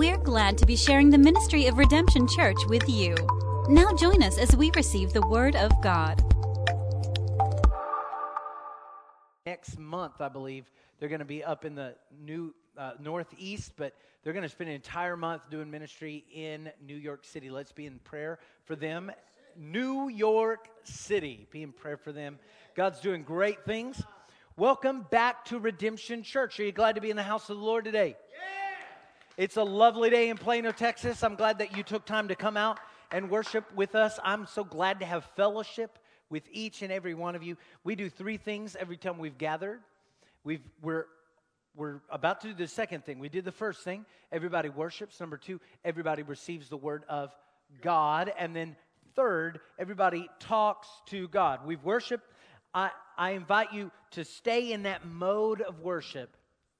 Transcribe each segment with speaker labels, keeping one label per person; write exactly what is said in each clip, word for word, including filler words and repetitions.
Speaker 1: We're glad to be sharing the ministry of Redemption Church with you. Now join us as we receive the Word of God.
Speaker 2: Next month, I believe, they're going to be up in the new uh, Northeast, but they're going to spend an entire month doing ministry in New York City. Let's be in prayer for them. New York City. Be in prayer for them. God's doing great things. Welcome back to Redemption Church. Are you glad to be in the house of the Lord today? It's a lovely day in Plano, Texas. I'm glad that you took time to come out and worship with us. I'm so glad to have fellowship with each and every one of you. We do three things every time we've gathered. We've, we're, we're about to do the second thing. We did the first thing. Everybody worships. Number two, everybody receives the word of God. And then third, everybody talks to God. We've worshiped. I, I invite you to stay in that mode of worship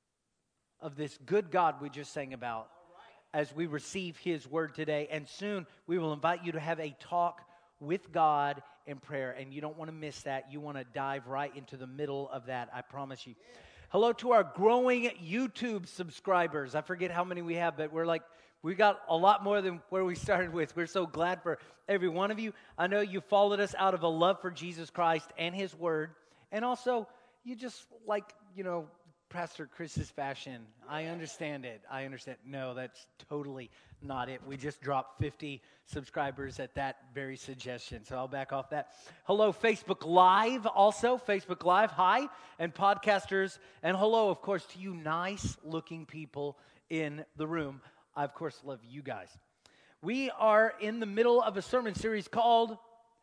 Speaker 2: of this good God we just sang about as we receive His word today. And soon we will invite you to have a talk with God in prayer. And you don't want to miss that. You want to dive right into the middle of that, I promise you. Hello to our growing YouTube subscribers. I forget how many we have, but we're like, we got a lot more than where we started with. We're so glad for every one of you. I know you followed us out of a love for Jesus Christ and His word. And also, you just like, you know, Pastor Chris's fashion. I understand it. I understand. No, that's totally not it. We just dropped fifty subscribers at that very suggestion. So I'll back off that. Hello, Facebook Live also. Facebook Live, hi. And podcasters. And hello, of course, to you nice-looking people in the room. I, of course, love you guys. We are in the middle of a sermon series called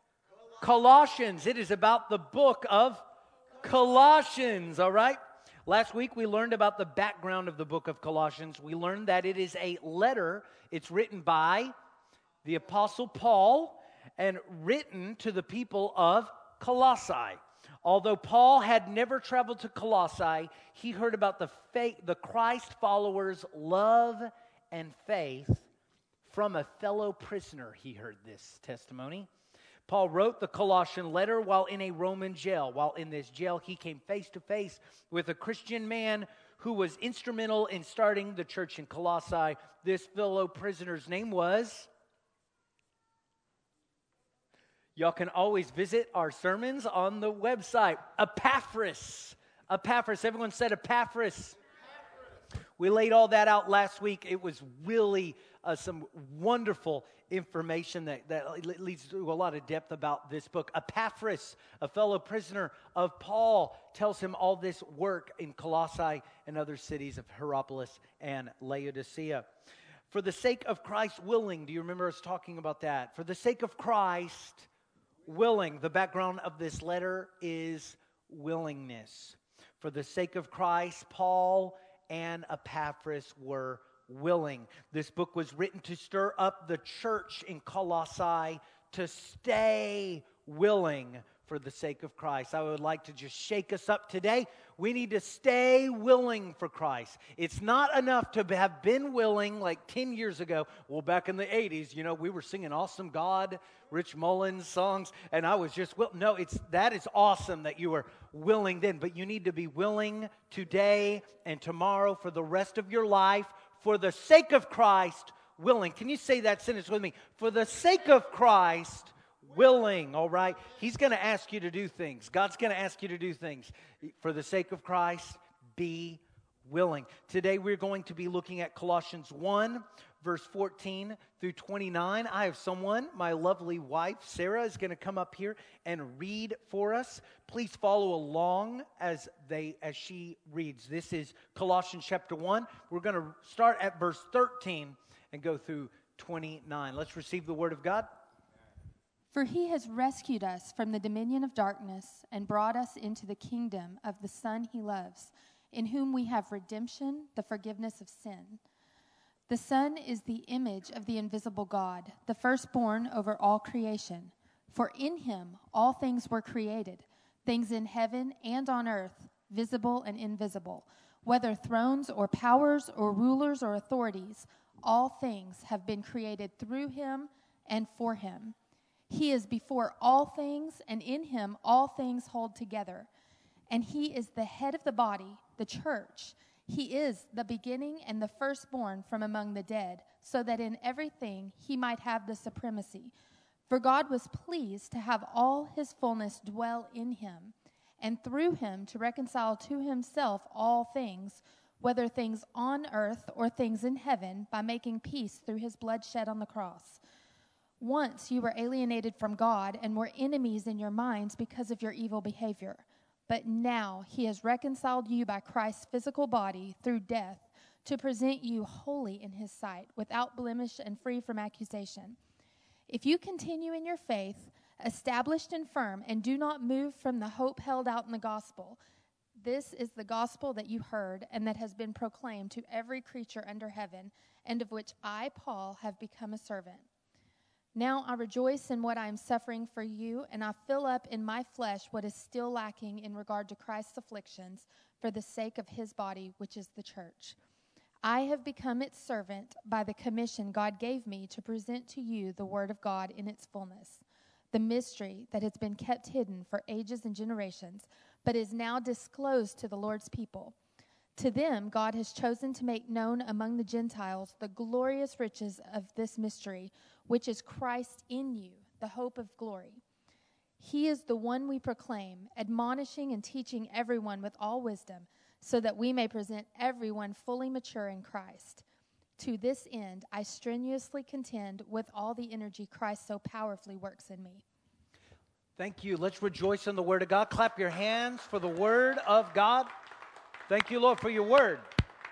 Speaker 2: Colossians. It is about the book of Colossians, all right? Last week, we learned about the background of the book of Colossians. We learned that it is a letter. It's written by the Apostle Paul and written to the people of Colossae. Although Paul had never traveled to Colossae, he heard about the faith, the Christ followers' love and faith from a fellow prisoner. He heard this testimony. Paul wrote the Colossian letter while in a Roman jail. While in this jail, he came face to face with a Christian man who was instrumental in starting the church in Colossae. This fellow prisoner's name was... Y'all can always visit our sermons on the website. Epaphras. Epaphras. Everyone said Epaphras. We laid all that out last week. It was really uh, some wonderful information that, that leads to a lot of depth about this book. Epaphras, a fellow prisoner of Paul, tells him all this work in Colossae and other cities of Hierapolis and Laodicea. For the sake of Christ willing, do you remember us talking about that? For the sake of Christ willing, the background of this letter is willingness. For the sake of Christ, Paul and Epaphras were willing. This book was written to stir up the church in Colossae to stay willing for the sake of Christ. I would like to just shake us up today. We need to stay willing for Christ. It's not enough to have been willing like ten years ago. Well, back in the eighties, you know, we were singing Awesome God, Rich Mullins songs, and I was just, well, no, it's that is awesome that you were willing then, but you need to be willing today and tomorrow for the rest of your life for the sake of Christ, willing. Can you say that sentence with me? For the sake of Christ, willing, all right? He's going to ask you to do things. God's going to ask you to do things. For the sake of Christ, be willing. Today we're going to be looking at Colossians one, verse fourteen through twenty-nine. I have someone, my lovely wife, Sarah, is going to come up here and read for us. Please follow along as they as she reads. This is Colossians chapter one. We're going to start at verse thirteen and go through twenty-nine. Let's receive the word of God.
Speaker 3: For He has rescued us from the dominion of darkness and brought us into the kingdom of the Son He loves, in whom we have redemption, the forgiveness of sin. The Son is the image of the invisible God, the firstborn over all creation. For in Him all things were created, things in heaven and on earth, visible and invisible, whether thrones or powers or rulers or authorities, all things have been created through Him and for Him. He is before all things, and in Him all things hold together. And He is the head of the body, the church. He is the beginning and the firstborn from among the dead, so that in everything he might have the supremacy. For God was pleased to have all his fullness dwell in him, and through him to reconcile to himself all things, whether things on earth or things in heaven, by making peace through his blood shed on the cross. Once you were alienated from God and were enemies in your minds because of your evil behavior. But now he has reconciled you by Christ's physical body through death to present you holy in his sight, without blemish and free from accusation. If you continue in your faith, established and firm, and do not move from the hope held out in the gospel, this is the gospel that you heard and that has been proclaimed to every creature under heaven, and of which I, Paul, have become a servant. Now I rejoice in what I am suffering for you, and I fill up in my flesh what is still lacking in regard to Christ's afflictions for the sake of his body, which is the church. I have become its servant by the commission God gave me to present to you the word of God in its fullness, the mystery that has been kept hidden for ages and generations, but is now disclosed to the Lord's people. To them God has chosen to make known among the Gentiles the glorious riches of this mystery, which is Christ in you, the hope of glory. He is the one we proclaim, admonishing and teaching everyone with all wisdom, so that we may present everyone fully mature in Christ. To this end, I strenuously contend with all the energy Christ so powerfully works in me.
Speaker 2: Thank you. Let's rejoice in the Word of God. Clap your hands for the Word of God. Thank you, Lord, for your Word.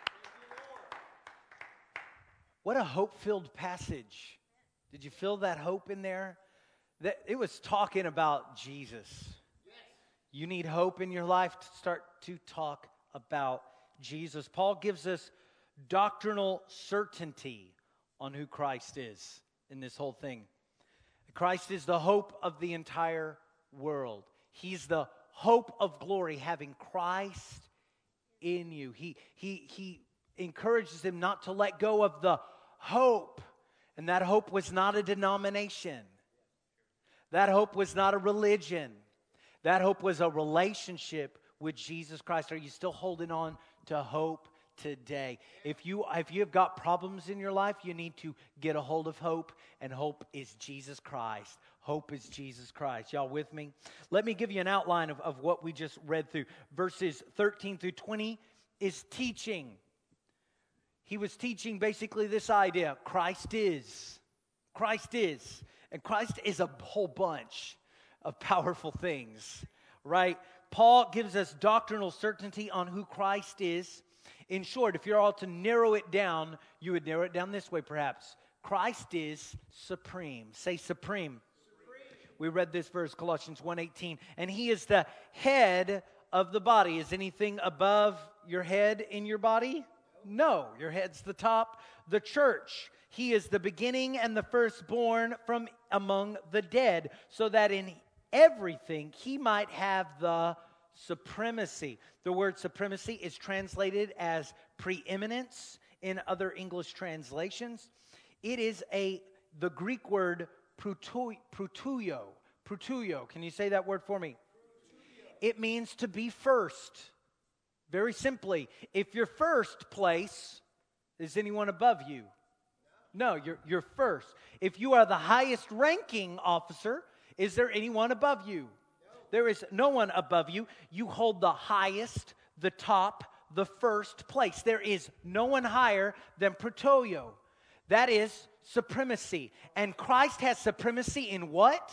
Speaker 2: What a hope-filled passage. Did you feel that hope in there? That it was talking about Jesus. You need hope in your life to start to talk about Jesus. Paul gives us doctrinal certainty on who Christ is in this whole thing. Christ is the hope of the entire world. He's the hope of glory, having Christ in you. He, he, he encourages him not to let go of the hope. And that hope was not a denomination. That hope was not a religion. That hope was a relationship with Jesus Christ. Are you still holding on to hope today? If you if you have got problems in your life, you need to get a hold of hope, and hope is Jesus Christ. Hope is Jesus Christ. Y'all with me? Let me give you an outline of, of what we just read through. Verses thirteen through twenty is teaching. He was teaching basically this idea: Christ is. Christ is. And Christ is a whole bunch of powerful things, right? Paul gives us doctrinal certainty on who Christ is. In short, if you're all to narrow it down, you would narrow it down this way perhaps. Christ is supreme. Say supreme. Supreme. We read this verse, Colossians one eighteen. And he is the head of the body. Is anything above your head in your body? No. Your head's the top. The church. He is the beginning and the firstborn from among the dead, so that in everything he might have the supremacy. The word supremacy is translated as preeminence in other English translations. It is a the Greek word prutuio. Prutuio. Can you say that word for me? It means to be first. Very simply, if you're first place, is anyone above you? No, you're, you're first. If you are the highest ranking officer, is there anyone above you? No. There is no one above you. You hold the highest, the top, the first place. There is no one higher than Protolio. That is supremacy. And Christ has supremacy in what?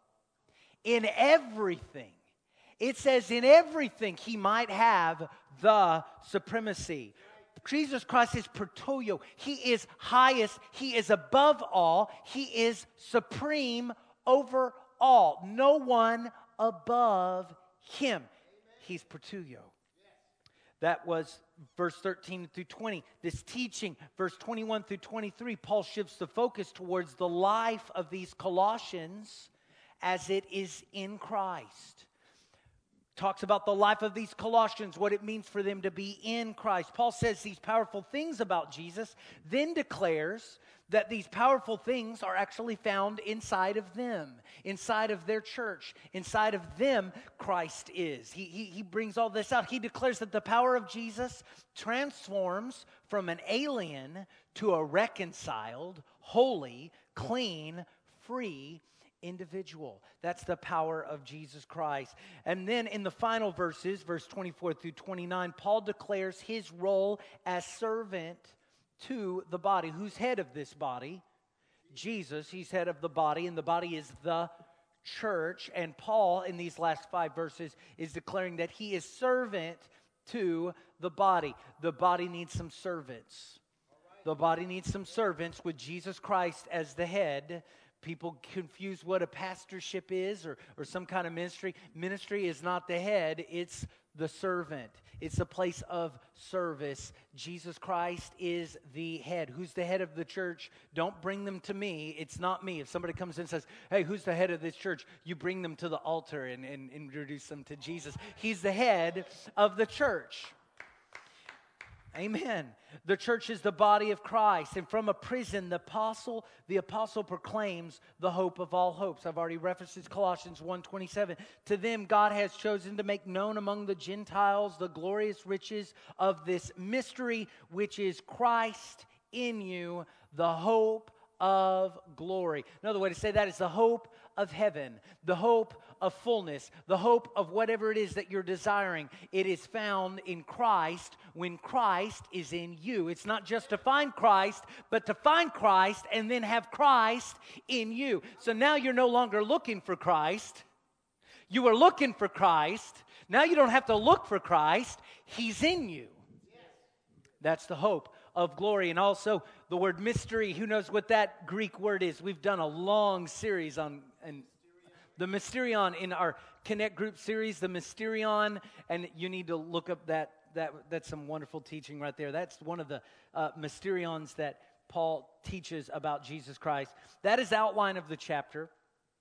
Speaker 2: In everything. It says in everything he might have the supremacy. Jesus Christ is Protolio. He is highest. He is above all. He is supreme over all. No one above him. He's Protolio. That was verse thirteen through twenty. This teaching, verse twenty-one through twenty-three, Paul shifts the focus towards the life of these Colossians as it is in Christ. talks about the life of these Colossians, what it means for them to be in Christ. Paul says these powerful things about Jesus, then declares that these powerful things are actually found inside of them, inside of their church, inside of them, Christ is. He, he, he brings all this out. He declares that the power of Jesus transforms from an alien to a reconciled, holy, clean, free individual. That's the power of Jesus Christ. And then in the final verses, verse twenty-four through twenty-nine, Paul declares his role as servant to the body. Who's head of this body? Jesus. He's head of the body, and the body is the church. And Paul, in these last five verses, is declaring that he is servant to the body. The body needs some servants. The body needs some servants with Jesus Christ as the head. People confuse what a pastorship is or, or some kind of ministry. Ministry is not the head, it's the servant. It's a place of service. Jesus Christ is the head. Who's the head of the church? Don't bring them to me. It's not me. If somebody comes in and says, hey, who's the head of this church? You bring them to the altar and, and introduce them to Jesus. He's the head of the church. Amen. The church is the body of Christ. And from a prison, the apostle, the apostle proclaims the hope of all hopes. I've already referenced this, Colossians one twenty-seven. To them God has chosen to make known among the Gentiles the glorious riches of this mystery, which is Christ in you, the hope of glory. Another way to say that is the hope of heaven, the hope of fullness, the hope of whatever it is that you're desiring. It is found in Christ when Christ is in you. It's not just to find Christ, but to find Christ and then have Christ in you. So now you're no longer looking for Christ. You were looking for Christ. Now you don't have to look for Christ. He's in you. That's the hope of glory. And also the word mystery, who knows what that Greek word is? We've done a long series on and the Mysterion in our Connect Group series, the Mysterion, and you need to look up that, that that's some wonderful teaching right there. That's one of the uh, Mysterions that Paul teaches about Jesus Christ. That is the outline of the chapter.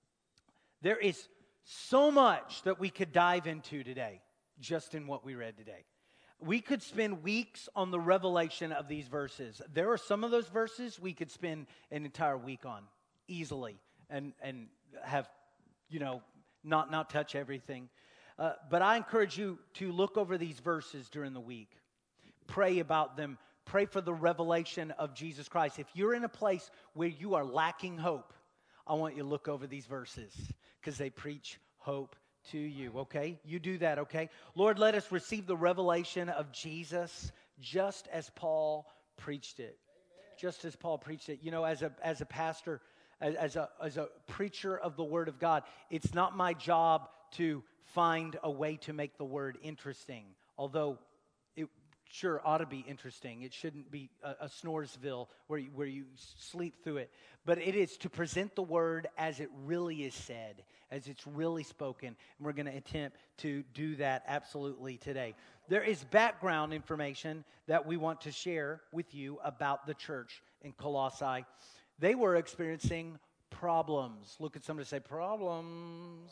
Speaker 2: There is so much that we could dive into today, just in what we read today. We could spend weeks on the revelation of these verses. There are some of those verses we could spend an entire week on easily and, and have, you know, not, not touch everything. Uh, but I encourage you to look over these verses during the week. Pray about them. Pray for the revelation of Jesus Christ. If you're in a place where you are lacking hope, I want you to look over these verses because they preach hope to you, okay? You do that, okay? Lord, let us receive the revelation of Jesus just as Paul preached it. Amen. Just as Paul preached it. You know, as a as a pastor, as, as a as a preacher of the Word of God, it's not my job to find a way to make the Word interesting, although it sure ought to be interesting. It shouldn't be a, a Snoresville where you, where you sleep through it. But it is to present the Word as it really is said, as it's really spoken. And we're going to attempt to do that absolutely today. There is background information that we want to share with you about the church in Colossae. They were experiencing problems. Look at somebody and say, problems,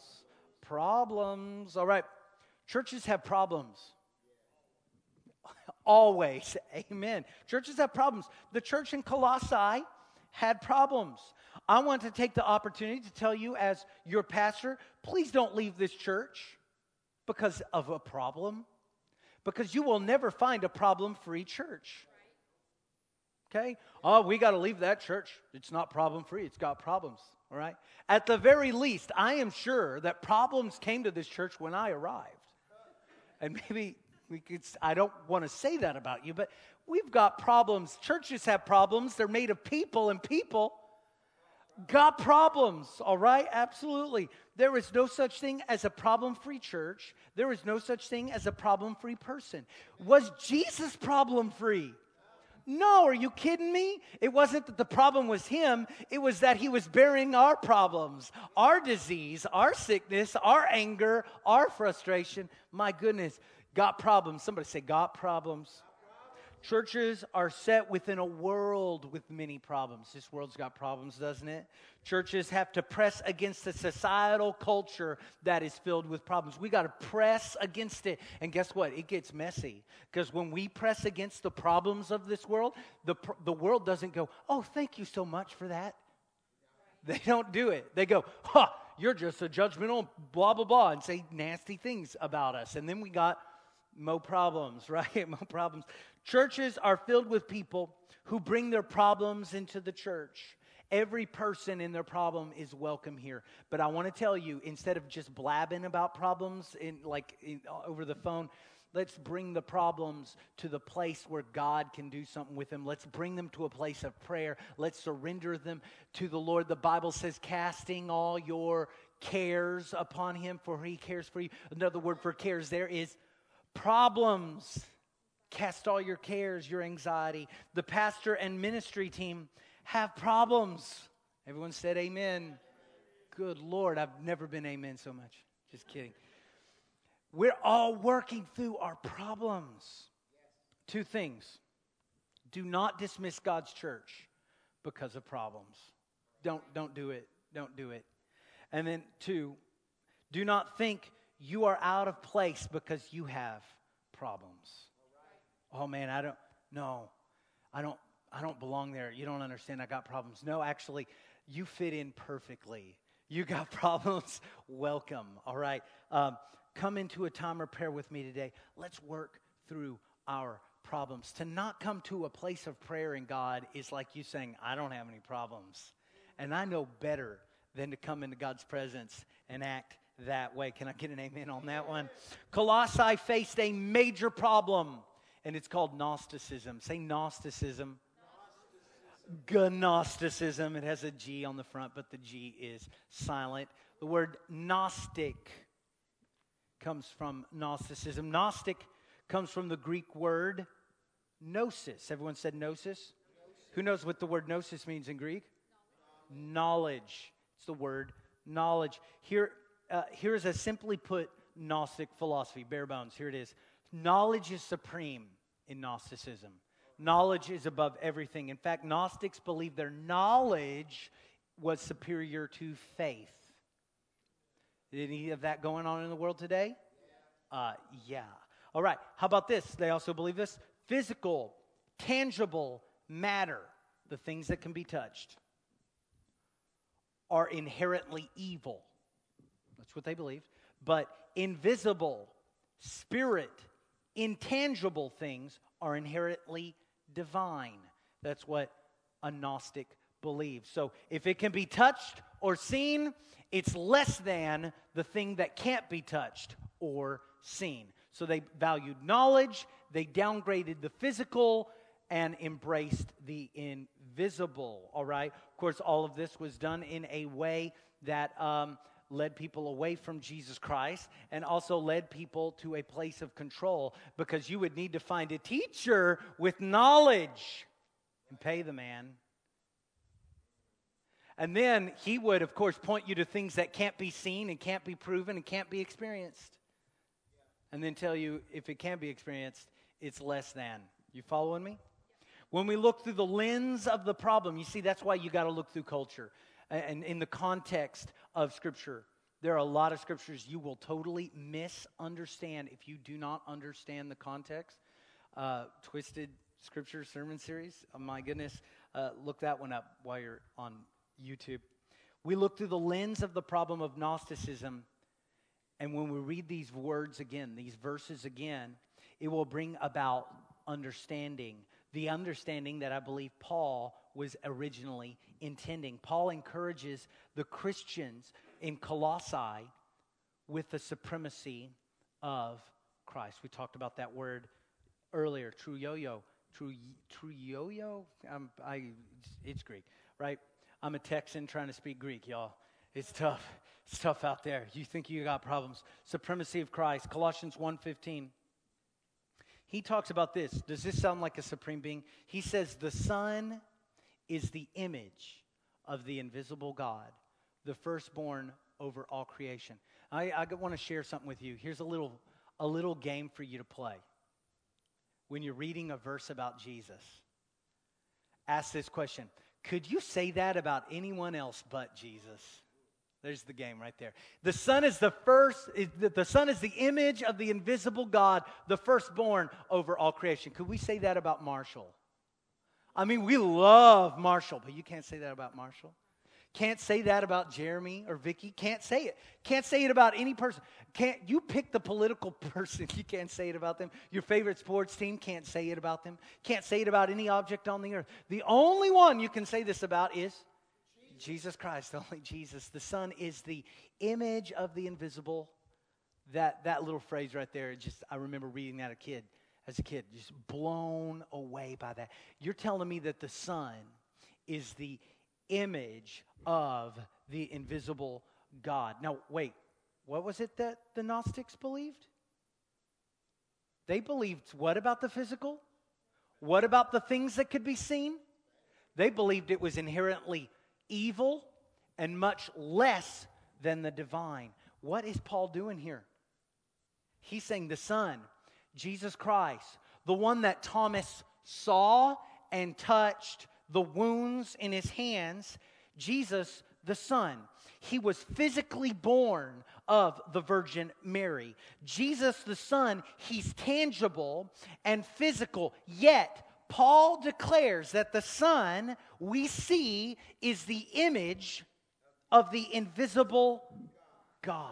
Speaker 2: problems. All right, churches have problems. Always, amen. Churches have problems. The church in Colossae had problems. I want to take the opportunity to tell you as your pastor, please don't leave this church because of a problem, because you will never find a problem-free church. Okay? Oh, we got to leave that church. It's not problem-free. It's got problems, all right? At the very least, I am sure that problems came to this church when I arrived. And maybe we could, I don't want to say that about you, but we've got problems. Churches have problems. They're made of people, and people got problems, all right? Absolutely. There is no such thing as a problem-free church. There is no such thing as a problem-free person. Was Jesus problem-free? No, are you kidding me? It wasn't that the problem was him. It was that he was bearing our problems, our disease, our sickness, our anger, our frustration. My goodness, got problems. Somebody say, got problems. Churches are set within a world with many problems. This world's got problems, doesn't it? Churches have to press against a societal culture that is filled with problems. We got to press against it. And guess what? It gets messy. Because when we press against the problems of this world, the, the world doesn't go, oh, thank you so much for that. They don't do it. They go, ha, you're just a judgmental blah, blah, blah, and say nasty things about us. And then we got mo problems, right? Mo problems. Churches are filled with people who bring their problems into the church. Every person in their problem is welcome here. But I want to tell you, instead of just blabbing about problems in like in, over the phone, let's bring the problems to the place where God can do something with them. Let's bring them to a place of prayer. Let's surrender them to the Lord. The Bible says, casting all your cares upon him, for he cares for you. Another word for cares there is problems. Cast all your cares, your anxiety. The pastor and ministry team have problems. Everyone said amen. Good Lord, I've never been amen so much. Just kidding. We're all working through our problems. Two things. Do not dismiss God's church because of problems. Don't, don't do it. Don't do it. And then two, do not think you are out of place because you have problems. Oh man, I don't, no, I don't, I don't belong there. You don't understand. I got problems. No, actually, you fit in perfectly. You got problems. Welcome. All right. Um, come into a time of prayer with me today. Let's work through our problems. To not come to a place of prayer in God is like you saying, I don't have any problems. And I know better than to come into God's presence and act that way. Can I get an amen on that one? Colossae faced a major problem, and it's called Gnosticism. Say Gnosticism. Gnosticism. Gnosticism. It has a G on the front, but the G is silent. The word Gnostic comes from Gnosticism. Gnostic comes from the Greek word gnosis. Everyone said gnosis? Gnosis. Who knows what the word gnosis means in Greek? Knowledge. Knowledge. It's the word knowledge. Here, uh, here's a simply put Gnostic philosophy, bare bones. Here it is. Knowledge is supreme in Gnosticism. Knowledge is above everything. In fact, Gnostics believe their knowledge was superior to faith. Any of that going on in the world today? Yeah. Uh, yeah. All right. How about this? They also believe this. Physical, tangible matter, the things that can be touched, are inherently evil. That's what they believe. But invisible, spirit, intangible things are inherently divine. That's what a Gnostic believes. So if it can be touched or seen, it's less than the thing that can't be touched or seen. So they valued knowledge, they downgraded the physical, and embraced the invisible, all right? Of course, all of this was done in a way that um, led people away from Jesus Christ and also led people to a place of control, because you would need to find a teacher with knowledge and pay the man. And then he would, of course, point you to things that can't be seen and can't be proven and can't be experienced. And then tell you if it can be experienced, it's less than. You following me? When we look through the lens of the problem, you see, that's why you got to look through culture. And in the context of Scripture, there are a lot of Scriptures you will totally misunderstand if you do not understand the context. Uh, Twisted Scripture Sermon Series, oh my goodness, uh, look that one up while you're on YouTube. We look through the lens of the problem of Gnosticism, and when we read these words again, these verses again, it will bring about understanding. The understanding that I believe Paul was originally intending. Paul encourages the Christians in Colossae with the supremacy of Christ. We talked about that word earlier, truyoyo. True, truyoyo? I'm, I, it's Greek, right? I'm a Texan trying to speak Greek, y'all. It's tough. It's tough out there. You think you got problems. Supremacy of Christ. Colossians one fifteen. He talks about this. Does this sound like a supreme being? He says the Son is the image of the invisible God, the firstborn over all creation. I, I want to share something with you. Here's a little, a little game for you to play. when you're reading a verse about Jesus, ask this question. Could you say that about anyone else but Jesus? There's the game right there. The Son is the first, the Son is the image of the invisible God, the firstborn over all creation. Could we say that about Marshall? I mean, we love Marshall, but you can't say that about Marshall. Can't say that about Jeremy or Vicky. Can't say it. Can't say it about any person. Can't you pick the political person? You can't say it about them. Your favorite sports team, can't say it about them. Can't say it about any object on the earth. The only one you can say this about is Jesus Christ. Only Jesus. The Son is the image of the invisible. That that little phrase right there, just I remember reading that as a kid, as a kid, just blown away by that. You're telling me that the Son is the image of the invisible God. Now, wait, what was it that the Gnostics believed? They believed what about the physical? What about the things that could be seen? They believed it was inherently evil and much less than the divine. What is Paul doing here? He's saying the Son, Jesus Christ, the one that Thomas saw and touched, the wounds in his hands, Jesus the Son. He was physically born of the Virgin Mary. Jesus the Son, he's tangible and physical. Yet, Paul declares that the Son we see is the image of the invisible God.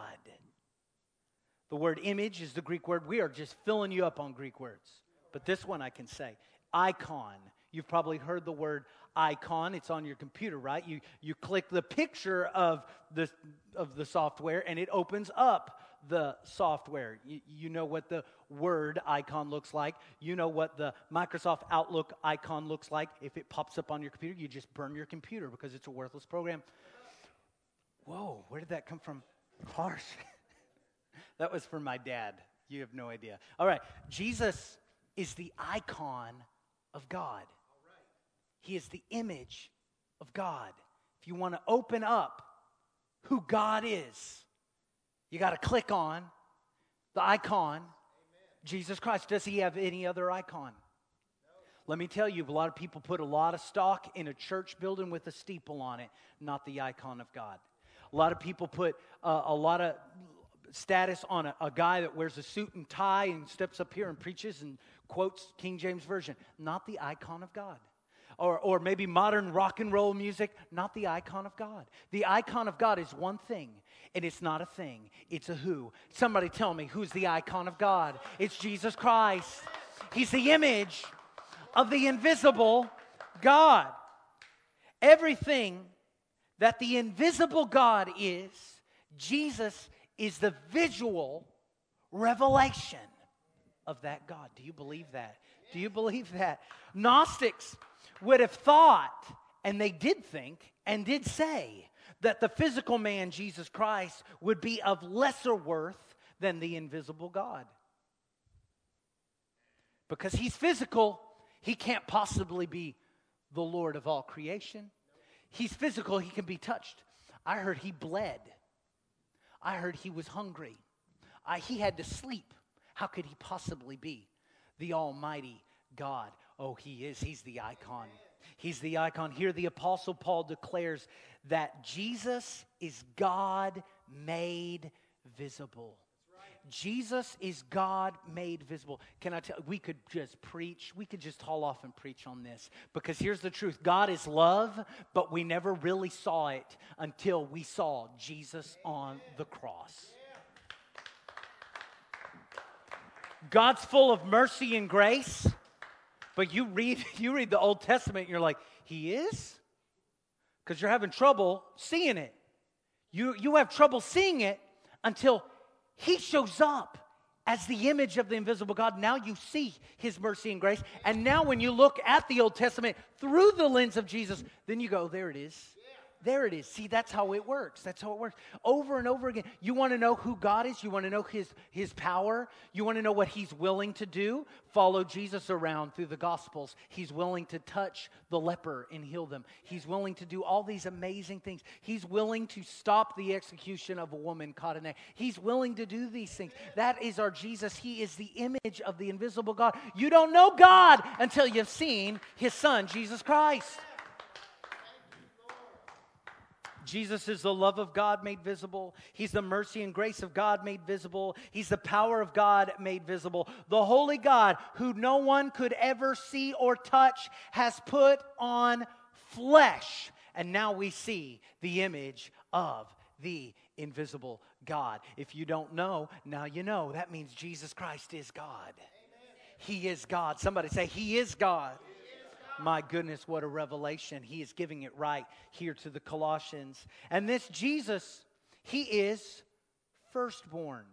Speaker 2: The word image is the Greek word. We are just filling you up on Greek words. But this one I can say. Icon. You've probably heard the word icon. It's on your computer, right? You you click the picture of the of the software and it opens up the software. You, you know what the Word icon looks like. You know what the Microsoft Outlook icon looks like. If it pops up on your computer, you just burn your computer because it's a worthless program. Whoa, where did that come from? Harsh. That was from my dad. You have no idea. All right, Jesus is the icon of God. He is the image of God. If you want to open up who God is, you got to click on the icon, Amen. Jesus Christ. Does he have any other icon? No. Let me tell you, a lot of people put a lot of stock in a church building with a steeple on it, not the icon of God. A lot of people put uh, a lot of status on a, a guy that wears a suit and tie and steps up here and preaches and quotes King James Version, not the icon of God. Or, or maybe modern rock and roll music, not the icon of God. The icon of God is one thing, and it's not a thing. It's a who. Somebody tell me, who's the icon of God? It's Jesus Christ. He's the image of the invisible God. Everything that the invisible God is, Jesus is the visual revelation of that God. Do you believe that? Do you believe that? Gnostics would have thought, and they did think, and did say, that the physical man, Jesus Christ, would be of lesser worth than the invisible God. Because he's physical, he can't possibly be the Lord of all creation. He's physical, he can be touched. I heard he bled. I heard he was hungry. I, he had to sleep. How could he possibly be the Almighty God? Oh, he is. He's the icon. He's the icon. Here the Apostle Paul declares that Jesus is God made visible. Jesus is God made visible. Can I tell you, we could just preach. We could just haul off and preach on this. Because here's the truth. God is love, but we never really saw it until we saw Jesus on the cross. God's full of mercy and grace. But you read you read the Old Testament and you're like, he is? Because you're having trouble seeing it. You, you have trouble seeing it until he shows up as the image of the invisible God. Now you see his mercy and grace. And now when you look at the Old Testament through the lens of Jesus, then you go, there it is. There it is. See, that's how it works. That's how it works. Over and over again. You want to know who God is? You want to know His, His power? You want to know what He's willing to do? Follow Jesus around through the Gospels. He's willing to touch the leper and heal them. He's willing to do all these amazing things. He's willing to stop the execution of a woman caught in a... He's willing to do these things. That is our Jesus. He is the image of the invisible God. You don't know God until you've seen His Son, Jesus Christ. Jesus is the love of God made visible. He's the mercy and grace of God made visible. He's the power of God made visible. The holy God, who no one could ever see or touch, has put on flesh. And now we see the image of the invisible God. If you don't know, now you know. That means Jesus Christ is God. Amen. He is God. Somebody say, He is God. My goodness, what a revelation. He is giving it right here to the Colossians. And this Jesus, He is firstborn.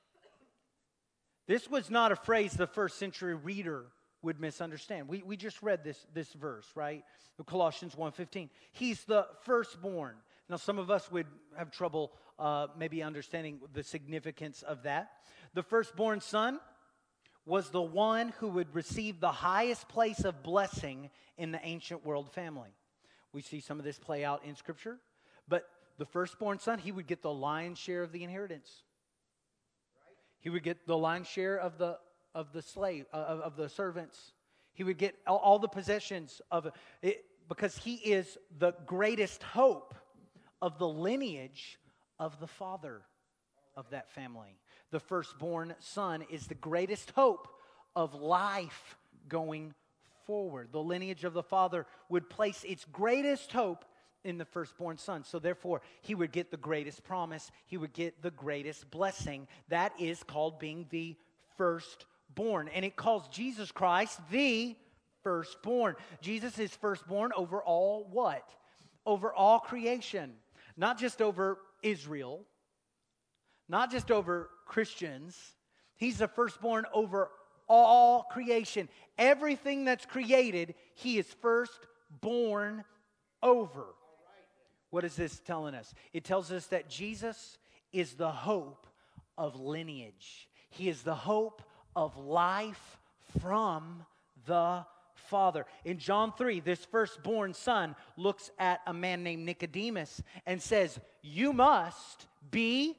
Speaker 2: This was not a phrase the first century reader would misunderstand. We, we just read this, this verse, right? Colossians one fifteen. He's the firstborn. Now, some of us would have trouble uh, maybe understanding the significance of that. The firstborn son was the one who would receive the highest place of blessing in the ancient world family. We see some of this play out in Scripture. But the firstborn son, he would get the lion's share of the inheritance. He would get the lion's share of the of the slave, uh, of, of the servants. He would get all, all the possessions of it, because he is the greatest hope of the lineage of the father of that family. The firstborn son is the greatest hope of life going forward. The lineage of the father would place its greatest hope in the firstborn son. So therefore, he would get the greatest promise. He would get the greatest blessing. That is called being the firstborn. And it calls Jesus Christ the firstborn. Jesus is firstborn over all what? Over all creation. Not just over Israel. Not just over Christians. He's the firstborn over all creation. Everything that's created, He is firstborn over. What is this telling us? It tells us that Jesus is the hope of lineage. He is the hope of life from the Father. In John three, this firstborn son looks at a man named Nicodemus and says, you must be...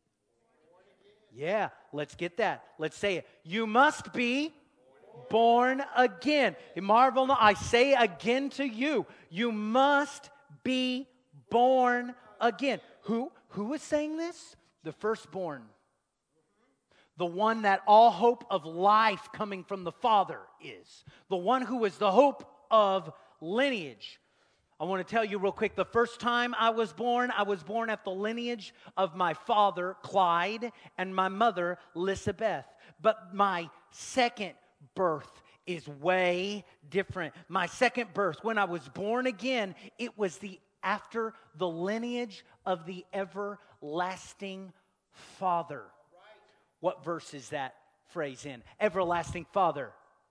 Speaker 2: Yeah, let's get that. Let's say it. You must be born again. Marvel not, I say again to you, you must be born again. Who, who is saying this? The firstborn. The one that all hope of life coming from the Father is. The one who is the hope of lineage. I want to tell you real quick, the first time I was born, I was born at the lineage of my father, Clyde, and my mother, Lisabeth. But my second birth is way different. My second birth, when I was born again, it was the after the lineage of the everlasting Father. What verse is that phrase in? Everlasting Father.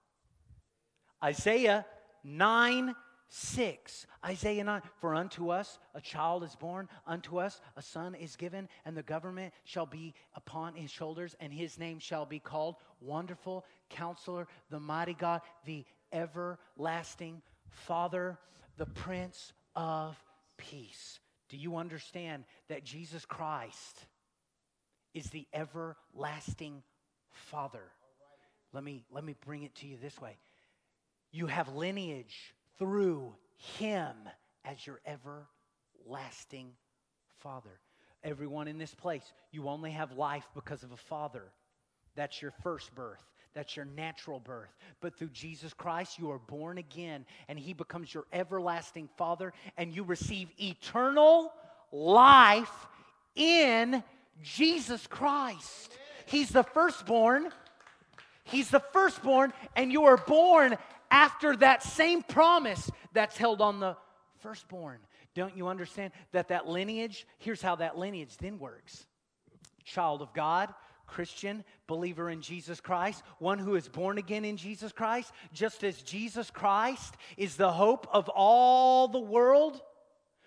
Speaker 2: Isaiah nine six. Isaiah nine. For unto us a child is born, unto us a son is given, and the government shall be upon his shoulders, and his name shall be called Wonderful Counselor, the Mighty God, the Everlasting Father, the Prince of Peace. Do you understand that Jesus Christ is the everlasting Father? Let me, let me bring it to you this way. You have lineage through Him as your everlasting Father. Everyone in this place, you only have life because of a father. That's your first birth. That's your natural birth. But through Jesus Christ, you are born again, and He becomes your everlasting Father, and you receive eternal life in Jesus Christ. He's the firstborn. He's the firstborn, and you are born after that same promise that's held on the firstborn. Don't you understand that that lineage, here's how that lineage then works. Child of God, Christian, believer in Jesus Christ, one who is born again in Jesus Christ, just as Jesus Christ is the hope of all the world.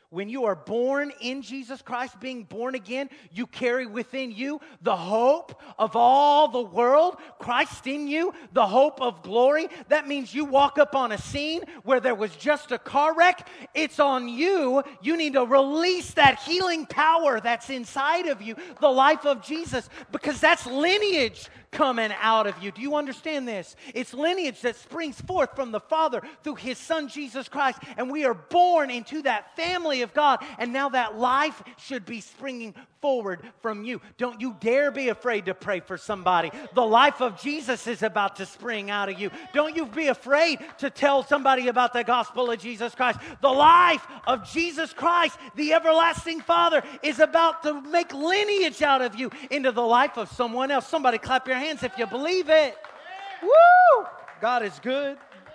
Speaker 2: When you are born in Jesus Christ, being born again, you carry within you the hope of all the world. Christ in you, the hope of glory. That means you walk up on a scene where there was just a car wreck. It's on you. You need to release that healing power that's inside of you, the life of Jesus, because that's lineage coming out of you. Do you understand this? It's lineage that springs forth from the Father through His Son, Jesus Christ, and we are born into that family of God, and now that life should be springing forward from you. Don't you dare be afraid to pray for somebody. The life of Jesus is about to spring out of you. Don't you be afraid to tell somebody about the gospel of Jesus Christ. The life of Jesus Christ, the everlasting Father, is about to make lineage out of you into the life of someone else. Somebody clap your hands if you believe it. Woo! God is good.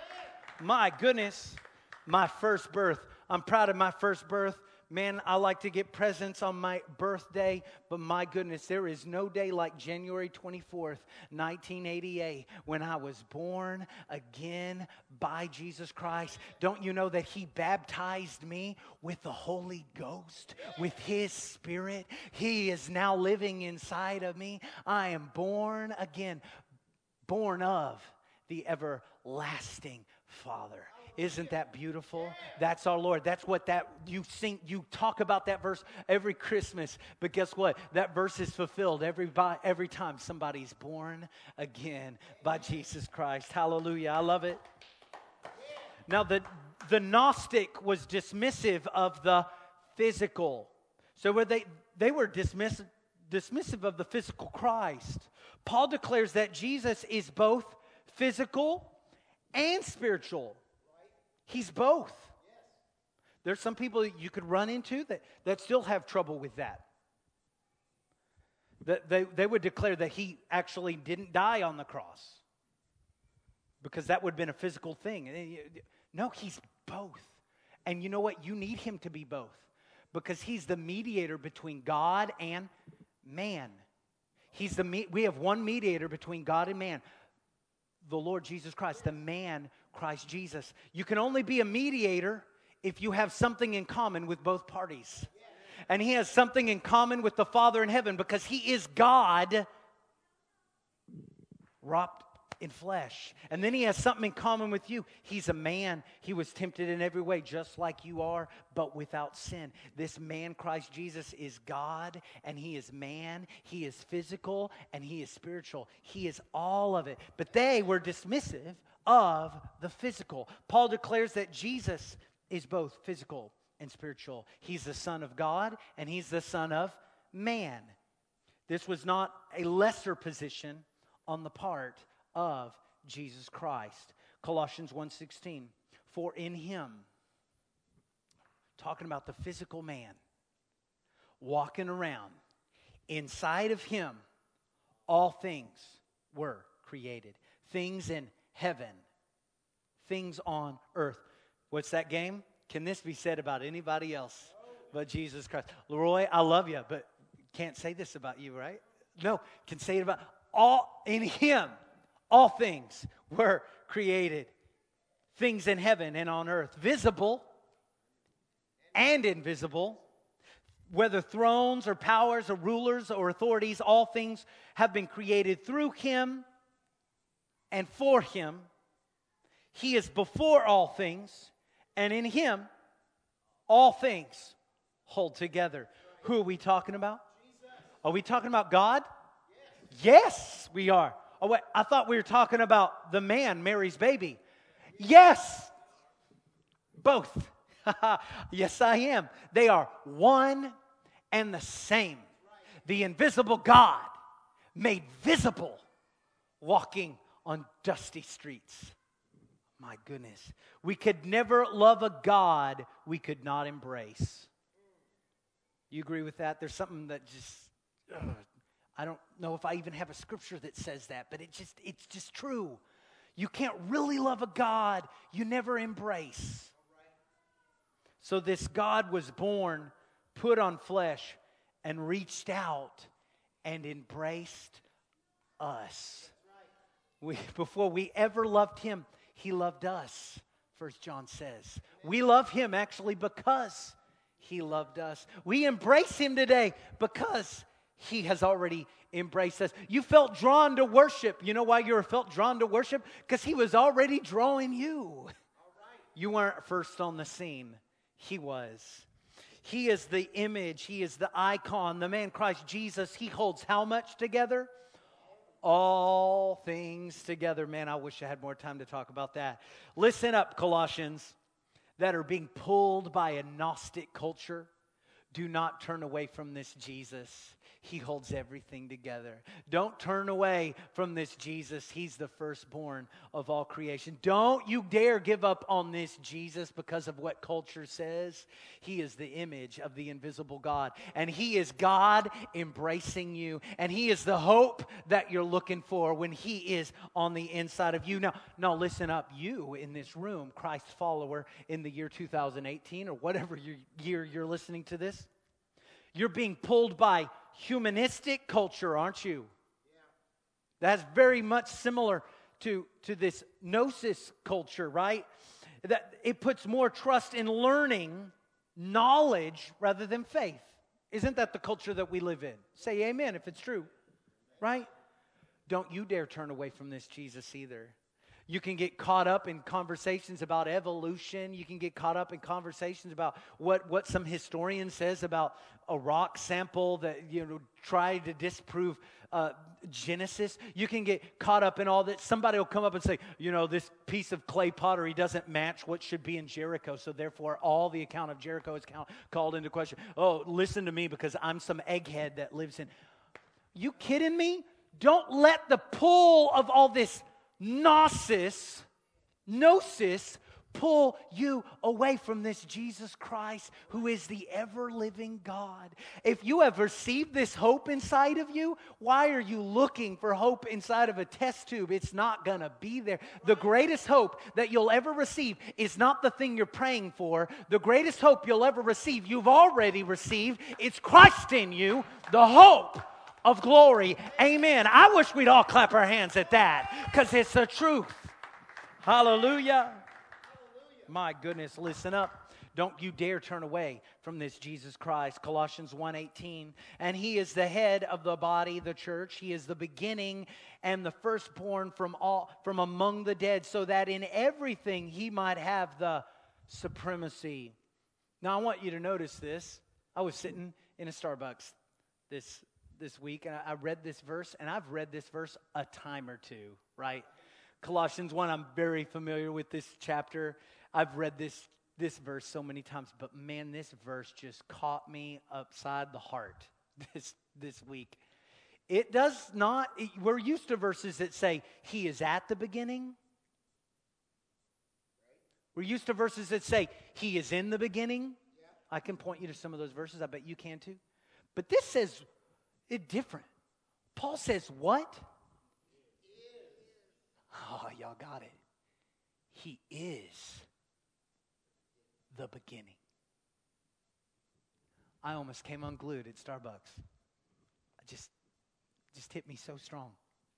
Speaker 2: My goodness, my first birth. I'm proud of my first birth. Man, I like to get presents on my birthday, but my goodness, there is no day like January twenty-fourth, nineteen eighty-eight, when I was born again by Jesus Christ. Don't you know that He baptized me with the Holy Ghost, with His Spirit? He is now living inside of me. I am born again, born of the everlasting Father. Isn't that beautiful? That's our Lord. That's what that, you sing, you talk about that verse every Christmas. But guess what? That verse is fulfilled every, every time somebody's born again by Jesus Christ. Hallelujah. I love it. Now, the, the Gnostic was dismissive of the physical. So where they, they were dismiss, dismissive of the physical Christ. Paul declares that Jesus is both physical and spiritual. He's both. There's some people that you could run into that, that still have trouble with that. That they, they would declare that He actually didn't die on the cross, because that would have been a physical thing. No, He's both. And you know what? You need Him to be both, because He's the mediator between God and man. He's the we have one mediator between God and man, the Lord Jesus Christ, the man Christ Jesus. You can only be a mediator if you have something in common with both parties. And He has something in common with the Father in heaven, because He is God wrapped in flesh. And then He has something in common with you. He's a man. He was tempted in every way just like you are, but without sin. This man, Christ Jesus, is God, and He is man. He is physical, and He is spiritual. He is all of it. But they were dismissive of the physical. Paul declares that Jesus is both physical and spiritual. He's the Son of God, and He's the Son of man. This was not a lesser position on the part of Jesus Christ. Colossians one sixteen, for in Him, talking about the physical man, walking around, inside of Him, all things were created. Things in heaven, things on earth. What's that game? Can this be said about anybody else but Jesus Christ? Leroy, I love you, but can't say this about you, right? No, can say it about all in Him. All things were created. Things in heaven and on earth, visible and invisible, whether thrones or powers or rulers or authorities, all things have been created through Him and for Him. He is before all things, and in Him all things hold together. Who are we talking about? Are we talking about God? Yes, we are. Oh, wait, I thought we were talking about the man, Mary's baby. Yes, both. Yes, I am. They are one and the same. The invisible God made visible, walking on dusty streets. My goodness. We could never love a God we could not embrace. You agree with that? There's something that just, ugh, I don't know if I even have a scripture that says that, but it just it's just true. You can't really love a God you never embrace. So this God was born, put on flesh, and reached out and embraced us. We, before we ever loved Him, He loved us, First John says. We love Him actually because He loved us. We embrace Him today because He has already embraced us. You felt drawn to worship. You know why you felt drawn to worship? Because He was already drawing you. You weren't first on the scene. He was. He is the image. He is the icon. The man Christ Jesus, He holds how much together? All things together. Man, I wish I had more time to talk about that. Listen up, Colossians, that are being pulled by a Gnostic culture. Do not turn away from this Jesus. He holds everything together. Don't turn away from this Jesus. He's the firstborn of all creation. Don't you dare give up on this Jesus because of what culture says. He is the image of the invisible God. And He is God embracing you. And He is the hope that you're looking for when He is on the inside of you. Now, now listen up. You in this room, Christ follower in the year two thousand eighteen or whatever year you're listening to this, you're being pulled by humanistic culture, aren't you? Yeah. That's very much similar to, to this gnosis culture, right? That it puts more trust in learning knowledge rather than faith. Isn't that the culture that we live in? Say amen if it's true, right? Don't you dare turn away from this Jesus either. You can get caught up in conversations about evolution. You can get caught up in conversations about what, what some historian says about a rock sample that, you know, tried to disprove uh, Genesis. You can get caught up in all that. Somebody will come up and say, you know, this piece of clay pottery doesn't match what should be in Jericho, so therefore all the account of Jericho is count, called into question. Oh, listen to me because I'm some egghead that lives in. You kidding me? Don't let the pull of all this Gnosis, gnosis, pull you away from this Jesus Christ who is the ever-living God. If you have received this hope inside of you, why are you looking for hope inside of a test tube? It's not going to be there. The greatest hope that you'll ever receive is not the thing you're praying for. The greatest hope you'll ever receive, you've already received. It's Christ in you, the hope of glory. Amen. I wish we'd all clap our hands at that because it's the truth. Hallelujah. My goodness, listen up. Don't you dare turn away from this Jesus Christ. Colossians one eighteen. And He is the head of the body, the church. He is the beginning and the firstborn from all from among the dead, so that in everything He might have the supremacy. Now I want you to notice this. I was sitting in a Starbucks this this week, and I read this verse, and I've read this verse a time or two, right? Colossians one, I'm very familiar with this chapter. I've read this this verse so many times, but man, this verse just caught me upside the heart this this week. It does not, it, we're used to verses that say He is at the beginning. We're used to verses that say He is in the beginning. I can point you to some of those verses. I bet you can too. But this says it's different. Paul says what? Oh, y'all got it. He is the beginning. I almost came unglued at Starbucks. I just, just hit me so strong.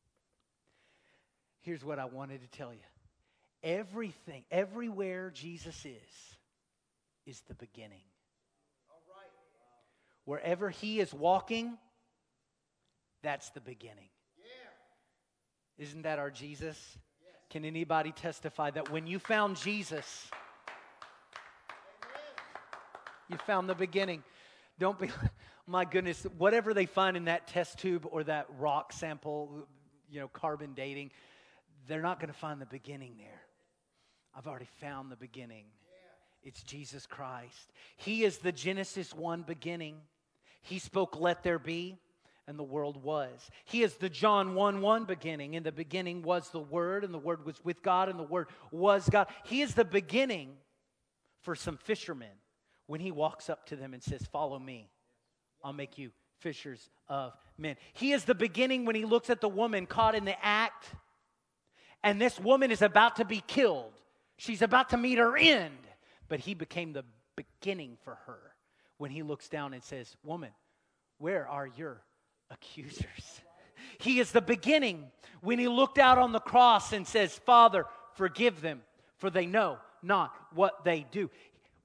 Speaker 2: Here's what I wanted to tell you. Everything, everywhere Jesus is, is the beginning. All right. Wherever He is walking, that's the beginning. Yeah. Isn't that our Jesus? Yes. Can anybody testify that when you found Jesus, Amen, you found the beginning? Don't be, my goodness, whatever they find in that test tube or that rock sample, you know, carbon dating, they're not going to find the beginning there. I've already found the beginning. Yeah. It's Jesus Christ. He is the Genesis one beginning. He spoke, let there be, and the world was. He is the John one one beginning. In the beginning was the Word, and the Word was with God, and the Word was God. He is the beginning for some fishermen when He walks up to them and says, follow me. I'll make you fishers of men. He is the beginning when He looks at the woman caught in the act, and this woman is about to be killed. She's about to meet her end. But He became the beginning for her when He looks down and says, woman, where are your accusers? He is the beginning when He looked out on the cross and says, Father, forgive them, for they know not what they do.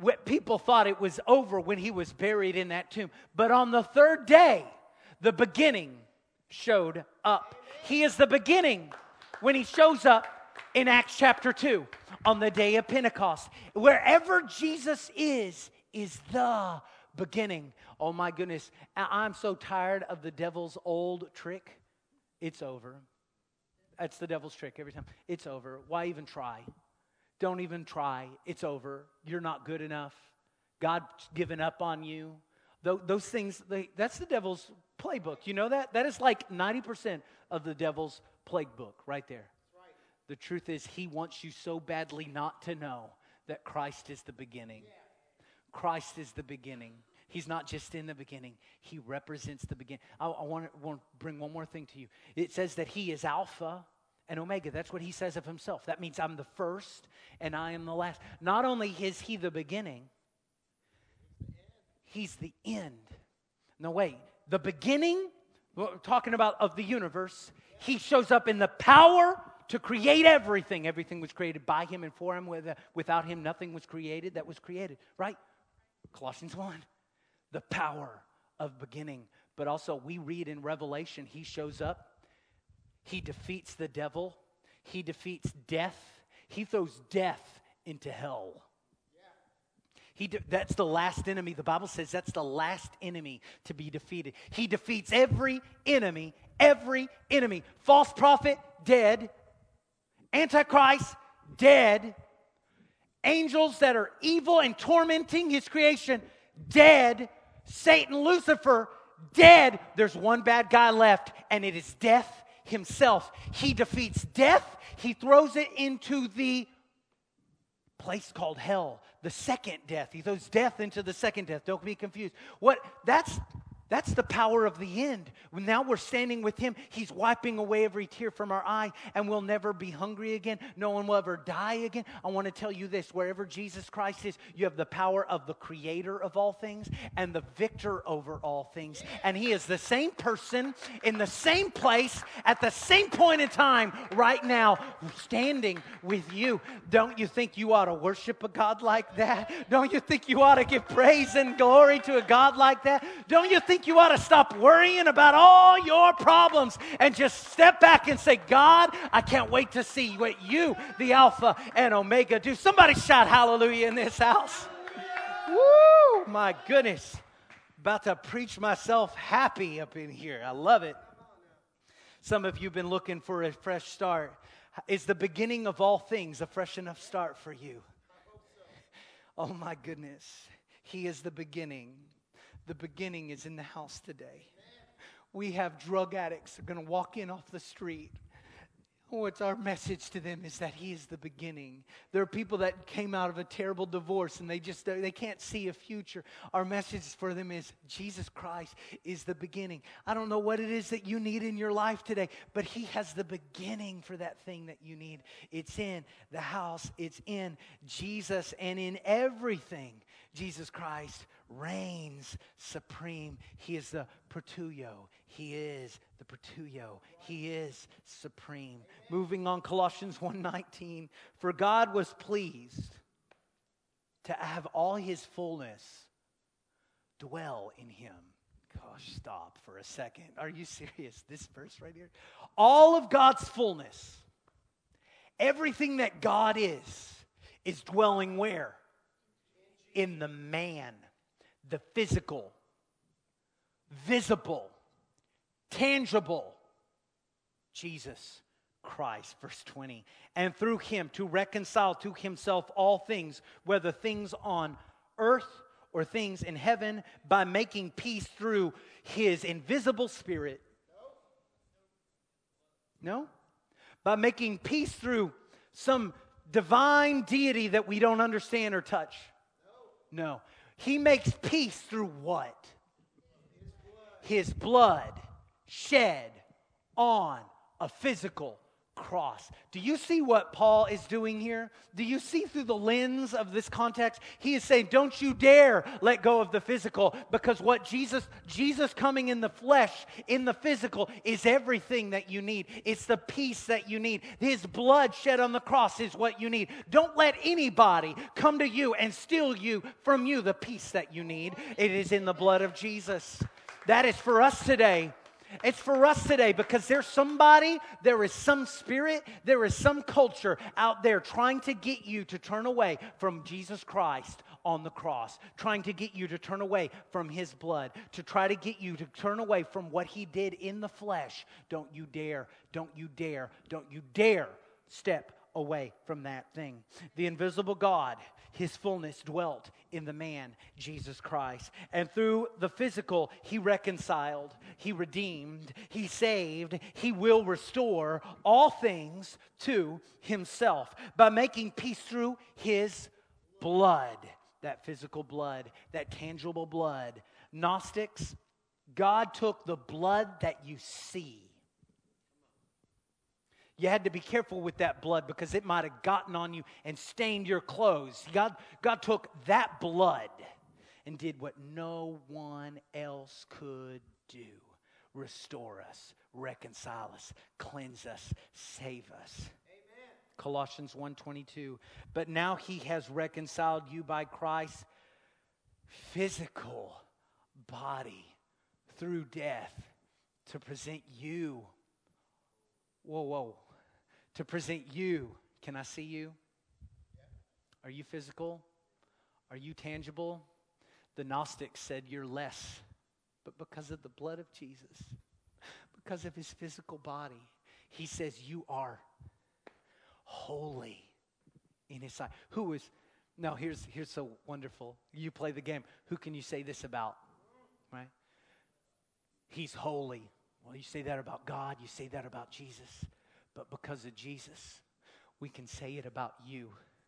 Speaker 2: What people thought it was over when he was buried in that tomb. But on the third day, the beginning showed up. He is the beginning when he shows up in Acts chapter two on the day of Pentecost. Wherever Jesus is, is the beginning. Oh my goodness, I'm so tired of the devil's old trick. It's over. That's the devil's trick every time. It's over. Why even try? Don't even try. It's over. You're not good enough. God's given up on you. Those things, they, that's the devil's playbook. You know that? That is like ninety percent of the devil's plague book right there. Right. The truth is, he wants you so badly not to know that Christ is the beginning. Yeah. Christ is the beginning. He's not just in the beginning. He represents the beginning. I, I want, to, want to bring one more thing to you. It says that he is Alpha and Omega. That's what he says of himself. That means I'm the first and I am the last. Not only is he the beginning, he's the end. No, wait. The beginning, we're talking about of the universe, he shows up in the power to create everything. Everything was created by him and for him. Without him, nothing was created that was created. Right? Colossians one. The power of beginning. But also we read in Revelation, he shows up. He defeats the devil. He defeats death. He throws death into hell. He de- that's the last enemy. The Bible says that's the last enemy to be defeated. He defeats every enemy, every enemy. False prophet, dead. Antichrist, dead. Angels that are evil and tormenting his creation, dead. Satan, Lucifer, dead. There's one bad guy left, and it is death himself. He defeats death. He throws it into the place called hell, the second death. He throws death into the second death. Don't be confused. What? That's That's the power of the end. Now we're standing with him. He's wiping away every tear from our eye, and we'll never be hungry again. No one will ever die again. I want to tell you this. Wherever Jesus Christ is, you have the power of the creator of all things and the victor over all things. And he is the same person in the same place at the same point in time right now, standing with you. Don't you think you ought to worship a God like that? Don't you think you ought to give praise and glory to a God like that? Don't you think you ought to stop worrying about all your problems and just step back and say, God, I can't wait to see what you, the Alpha and Omega, do. Somebody shout hallelujah in this house. Woo, my goodness. About to preach myself happy up in here. I love it. Some of you have been looking for a fresh start. Is the beginning of all things a fresh enough start for you? Oh my goodness. He is the beginning. The beginning is in the house today. We have drug addicts who are going to walk in off the street. What's our message to them is that he is the beginning. There are people that came out of a terrible divorce and they just they can't see a future. Our message for them is Jesus Christ is the beginning. I don't know what it is that you need in your life today, but he has the beginning for that thing that you need. It's in the house. It's in Jesus, and in everything Jesus Christ reigns supreme. He is the Protuyo. He is the Protuyo. He is supreme. Moving on, Colossians one nineteen. For God was pleased to have all his fullness dwell in him. Gosh, stop for a second. Are you serious? This verse right here? All of God's fullness, everything that God is, is dwelling where? In the man. The physical, visible, tangible Jesus Christ. Verse twenty. And through him to reconcile to himself all things, whether things on earth or things in heaven, by making peace through his invisible spirit. No? By making peace through some divine deity that we don't understand or touch. No. He makes peace through what? His blood. His blood shed on a physical cross. Do you see what Paul is doing here? Do you see through the lens of this context? He is saying, don't you dare let go of the physical, because what Jesus, Jesus coming in the flesh, in the physical, is everything that you need. It's the peace that you need. His blood shed on the cross is what you need. Don't let anybody come to you and steal you from you the peace that you need. It is in the blood of Jesus. That is for us today. It's for us today, because there's somebody, there is some spirit, there is some culture out there trying to get you to turn away from Jesus Christ on the cross, trying to get you to turn away from His blood, to try to get you to turn away from what He did in the flesh. Don't you dare, don't you dare, don't you dare step away from that thing. The invisible God, His fullness dwelt in the man, Jesus Christ. And through the physical, He reconciled, He redeemed, He saved, He will restore all things to Himself by making peace through His blood. That physical blood, that tangible blood. Gnostics, God took the blood that you see. You had to be careful with that blood, because it might have gotten on you and stained your clothes. God, God took that blood and did what no one else could do. Restore us, reconcile us, cleanse us, save us. Amen. Colossians one twenty-two. But now He has reconciled you by Christ's physical body through death to present you. Whoa, whoa. To present you. Can I see you? Are you physical? Are you tangible? The Gnostics said you're less. But because of the blood of Jesus, because of His physical body, He says you are holy in His sight. Who is, now here's, here's so wonderful. You play the game. Who can you say this about? Right? He's holy. Well, you say that about God, you say that about Jesus. But because of Jesus, we can say it about you.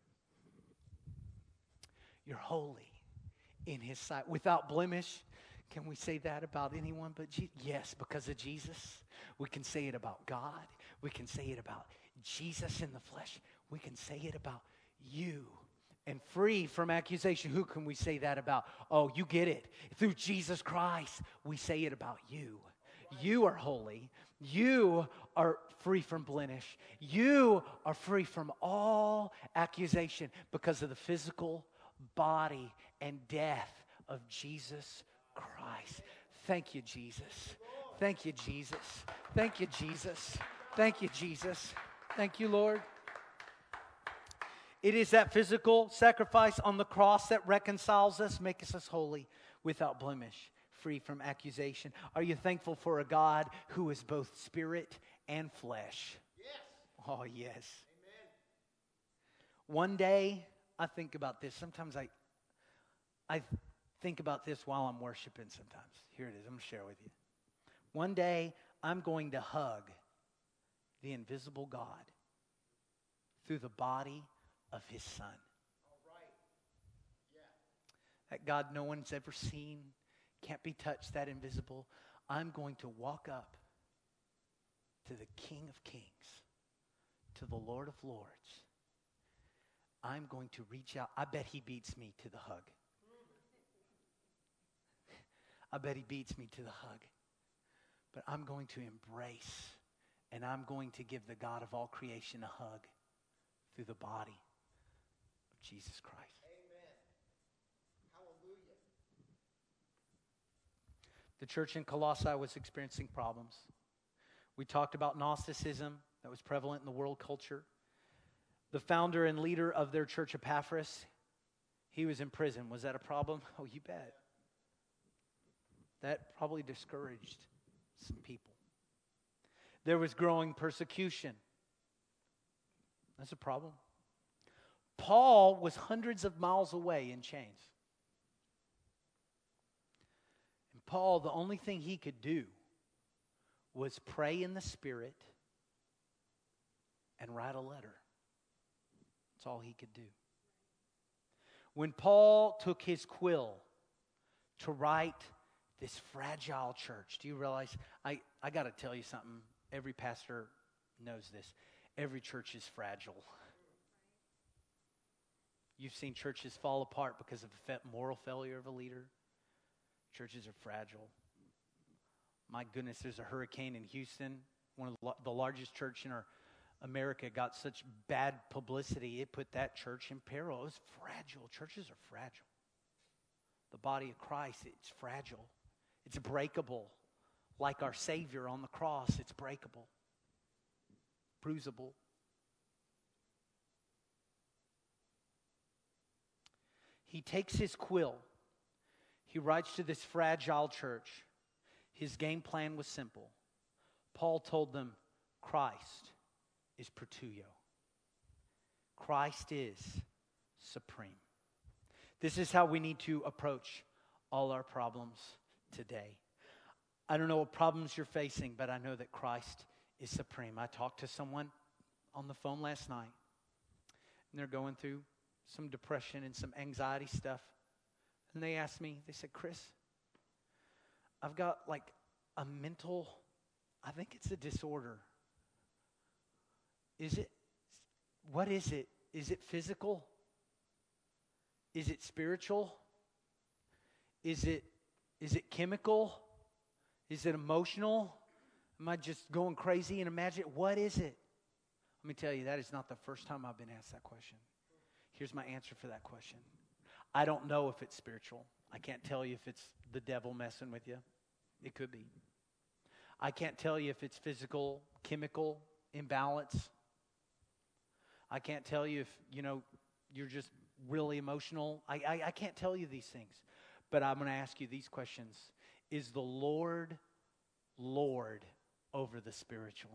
Speaker 2: You're holy in His sight. Without blemish, can we say that about anyone but Jesus? Yes, because of Jesus. We can say it about God. We can say it about Jesus in the flesh. We can say it about you. And free from accusation. Who can we say that about? Oh, you get it. Through Jesus Christ, we say it about you. You are holy. You are free from blemish. You are free from all accusation because of the physical body and death of Jesus Christ. Thank you, Jesus. Thank you, Jesus. Thank you, Jesus. Thank you, Jesus. Thank you, Lord. It is that physical sacrifice on the cross that reconciles us, makes us holy, without blemish, free from accusation. Are you thankful for a God who is both spirit and flesh? Yes. Oh, yes. Amen. One day, I think about this. Sometimes I, I think about this while I'm worshiping sometimes. Here it is. I'm going to share it with you. One day, I'm going to hug the invisible God through the body of His Son. All right. Yeah. That God no one's ever seen, can't be touched, that invisible. I'm going to walk up to the King of Kings, to the Lord of Lords. I'm going to reach out. I bet He beats me to the hug. I bet He beats me to the hug. But I'm going to embrace, and I'm going to give the God of all creation a hug through the body of Jesus Christ. Amen. Hallelujah. The church in Colossae was experiencing problems. We talked about Gnosticism that was prevalent in the world culture. The founder and leader of their church, Epaphras, he was in prison. Was that a problem? Oh, you bet. That probably discouraged some people. There was growing persecution. That's a problem. Paul was hundreds of miles away in chains. And Paul, the only thing he could do was pray in the Spirit and write a letter. That's all he could do. When Paul took his quill to write this fragile church, do you realize, I, I got to tell you something, every pastor knows this. Every church is fragile. You've seen churches fall apart because of the moral failure of a leader. Churches are fragile. My goodness, there's a hurricane in Houston. One of the, the largest church in our America got such bad publicity, it put that church in peril. It was fragile. Churches are fragile. The body of Christ, it's fragile. It's breakable. Like our Savior on the cross, it's breakable. Bruisable. He takes his quill. He writes to this fragile church. His game plan was simple. Paul told them, Christ is Protuio. Christ is supreme. This is how we need to approach all our problems today. I don't know what problems you're facing, but I know that Christ is supreme. I talked to someone on the phone last night, and they're going through some depression and some anxiety stuff. And they asked me, they said, Chris, I've got like a mental, I think it's a disorder. Is it, what is it? Is it physical? Is it spiritual? Is it, is it chemical? Is it emotional? Am I just going crazy and imagine, what is it? Let me tell you, that is not the first time I've been asked that question. Here's my answer for that question. I don't know if it's spiritual. I can't tell you if it's the devil messing with you. It could be. I can't tell you if it's physical, chemical imbalance. I can't tell you if, you know, you're just really emotional. I, I, I can't tell you these things. But I'm going to ask you these questions. Is the Lord Lord over the spiritual?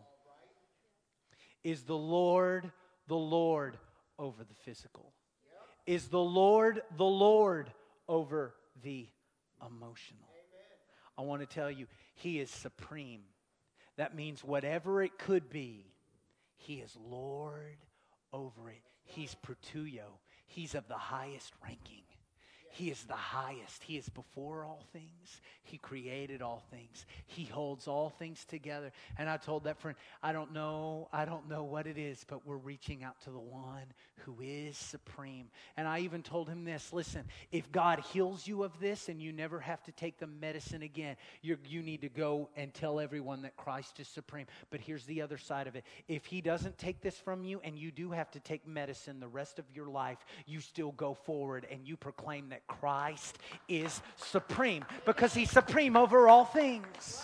Speaker 2: Is the Lord the Lord over the physical? Is the Lord the Lord over the emotional? I want to tell you, He is supreme. That means whatever it could be, He is Lord over it. He's Protuio. He's of the highest ranking. He is the highest. He is before all things. He created all things. He holds all things together. And I told that friend, I don't know, I don't know what it is, but we're reaching out to the one who is supreme. And I even told him this, listen, if God heals you of this and you never have to take the medicine again, you you need to go and tell everyone that Christ is supreme. But here's the other side of it. If He doesn't take this from you and you do have to take medicine the rest of your life, you still go forward and you proclaim that Christ is supreme because He's supreme over all things.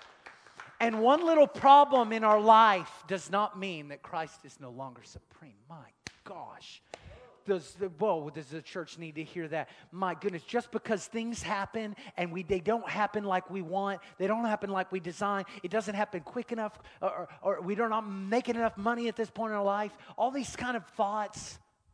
Speaker 2: And one little problem in our life does not mean that Christ is no longer supreme. My gosh. Does the, whoa, does the church need to hear that? My goodness, just because things happen and we they don't happen like we want, they don't happen like we design, it doesn't happen quick enough, or, or, or we don't not making enough money at this point in our life, all these kind of thoughts.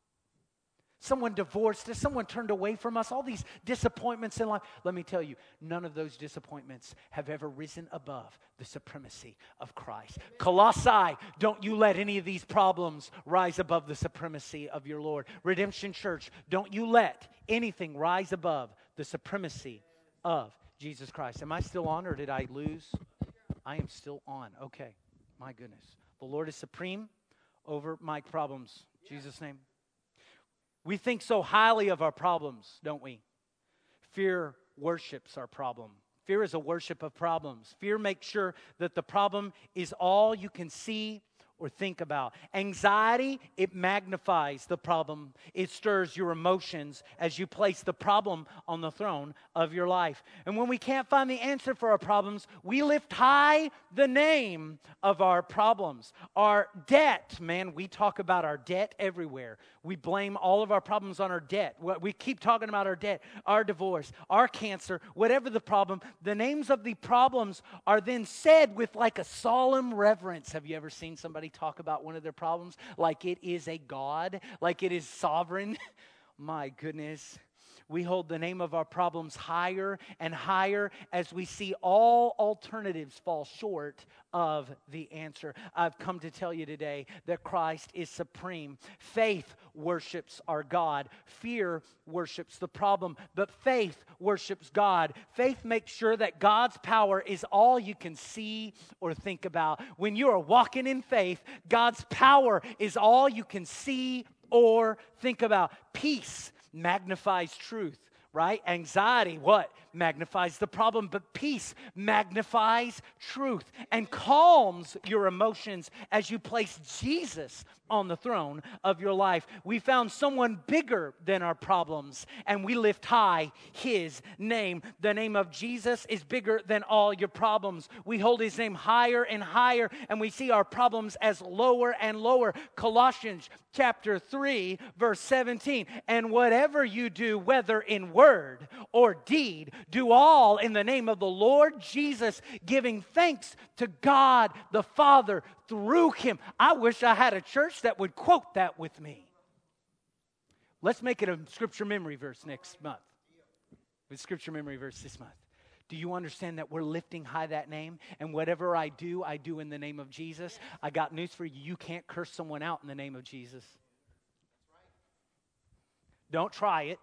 Speaker 2: Someone divorced us, someone turned away from us, all these disappointments in life. Let me tell you, none of those disappointments have ever risen above the supremacy of Christ. Colossae, don't you let any of these problems rise above the supremacy of your Lord. Redemption Church, don't you let anything rise above the supremacy of Jesus Christ. Am I still on or did I lose? I am still on. Okay, my goodness. The Lord is supreme over my problems. In Jesus' name. We think so highly of our problems, don't we? Fear worships our problem. Fear is a worship of problems. Fear makes sure that the problem is all you can see or think about. Anxiety, it magnifies the problem. It stirs your emotions as you place the problem on the throne of your life. And when we can't find the answer for our problems, we lift high the name of our problems. Our debt, man, we talk about our debt everywhere. We blame all of our problems on our debt. We keep talking about our debt, our divorce, our cancer, whatever the problem. The names of the problems are then said with like a solemn reverence. Have you ever seen somebody talk about one of their problems like it is a God, like it is sovereign? My goodness. We hold the name of our problems higher and higher as we see all alternatives fall short of the answer. I've come to tell you today that Christ is supreme. Faith worships our God. Fear worships the problem, but faith worships God. Faith makes sure that God's power is all you can see or think about. When you are walking in faith, God's power is all you can see or think about. Peace magnifies truth, right? Anxiety, what? Magnifies the problem, but peace magnifies truth and calms your emotions as you place Jesus on the throne of your life. We found someone bigger than our problems, and we lift high His name. The name of Jesus is bigger than all your problems. We hold His name higher and higher, and we see our problems as lower and lower. Colossians chapter three, verse seventeen, and whatever you do, whether in word or deed, do all in the name of the Lord Jesus, giving thanks to God the Father through Him. I wish I had a church that would quote that with me. Let's make it a scripture memory verse next month. With scripture memory verse this month. Do you understand that we're lifting high that name? And whatever I do, I do in the name of Jesus. I got news for you. You can't curse someone out in the name of Jesus. Don't try it.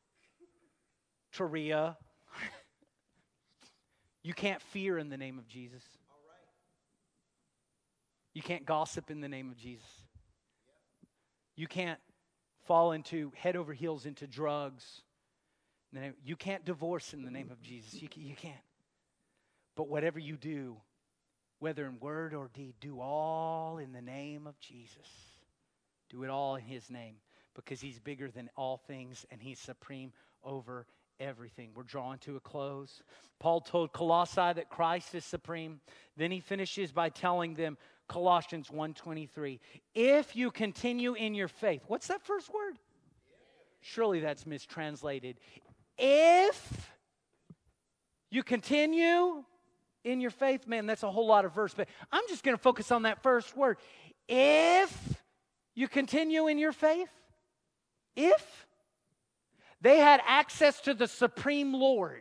Speaker 2: Taria. You can't fear in the name of Jesus. You can't gossip in the name of Jesus. You can't fall into head over heels into drugs. You can't divorce in the name of Jesus. You, you can't. But whatever you do, whether in word or deed, do all in the name of Jesus. Do it all in His name, because He's bigger than all things and He's supreme over everything. We're drawing to a close. Paul told Colossae that Christ is supreme. Then he finishes by telling them, Colossians one twenty-three, if you continue in your faith. What's that first word? Surely that's mistranslated. If you continue in your faith, man, that's a whole lot of verse, but I'm just going to focus on that first word. If you continue in your faith, if they had access to the supreme Lord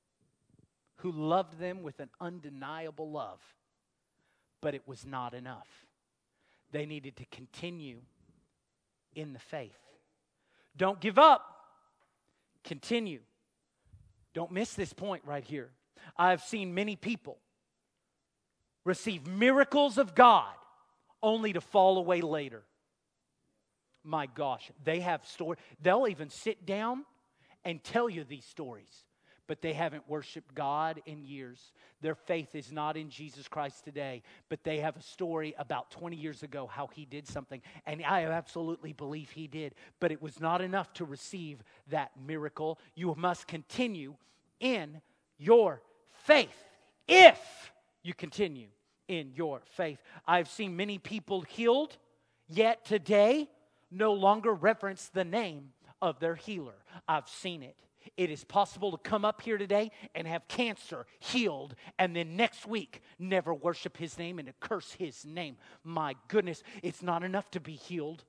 Speaker 2: who loved them with an undeniable love, but it was not enough. They needed to continue in the faith. Don't give up. Continue. Don't miss this point right here. I've seen many people receive miracles of God only to fall away later. My gosh, they have stories. They'll even sit down and tell you these stories, but they haven't worshiped God in years. Their faith is not in Jesus Christ today, but they have a story about twenty years ago how He did something, and I absolutely believe He did, but it was not enough to receive that miracle. You must continue in your faith if you continue in your faith. I've seen many people healed, yet today no longer reference the name of their healer. I've seen it. It is possible to come up here today and have cancer healed, and then next week never worship His name and to curse His name. My goodness, it's not enough to be healed.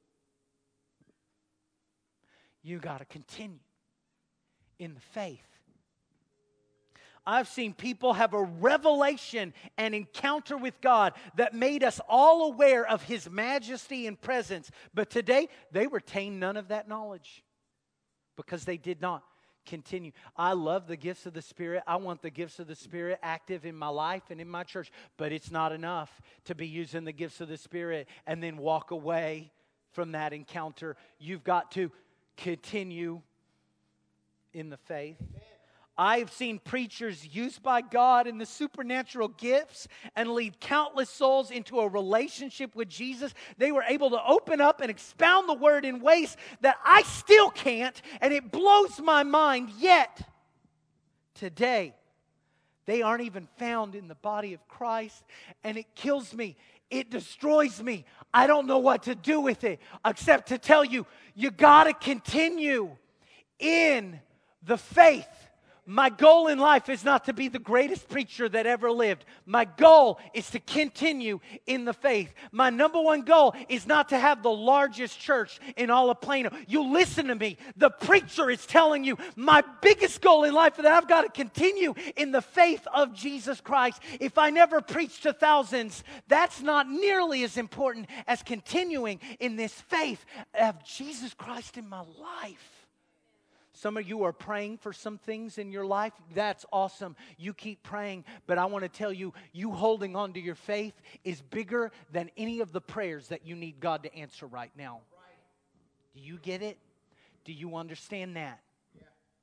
Speaker 2: You got to continue in the faith. I've seen people have a revelation and encounter with God that made us all aware of His majesty and presence. But today, they retain none of that knowledge because they did not continue. I love the gifts of the Spirit. I want the gifts of the Spirit active in my life and in my church. But it's not enough to be using the gifts of the Spirit and then walk away from that encounter. You've got to continue in the faith. Amen. I've seen preachers used by God in the supernatural gifts and lead countless souls into a relationship with Jesus. They were able to open up and expound the word in ways that I still can't, and it blows my mind. Yet, today, they aren't even found in the body of Christ, and it kills me. It destroys me. I don't know what to do with it except to tell you, you got to continue in the faith. My goal in life is not to be the greatest preacher that ever lived. My goal is to continue in the faith. My number one goal is not to have the largest church in all of Plano. You listen to me. The preacher is telling you, my biggest goal in life is that I've got to continue in the faith of Jesus Christ. If I never preach to thousands, that's not nearly as important as continuing in this faith of Jesus Christ in my life. Some of you are praying for some things in your life. That's awesome. You keep praying. But I want to tell you, you holding on to your faith is bigger than any of the prayers that you need God to answer right now. Do you get it? Do you understand that? Yeah.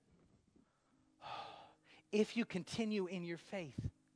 Speaker 2: If you continue in your faith.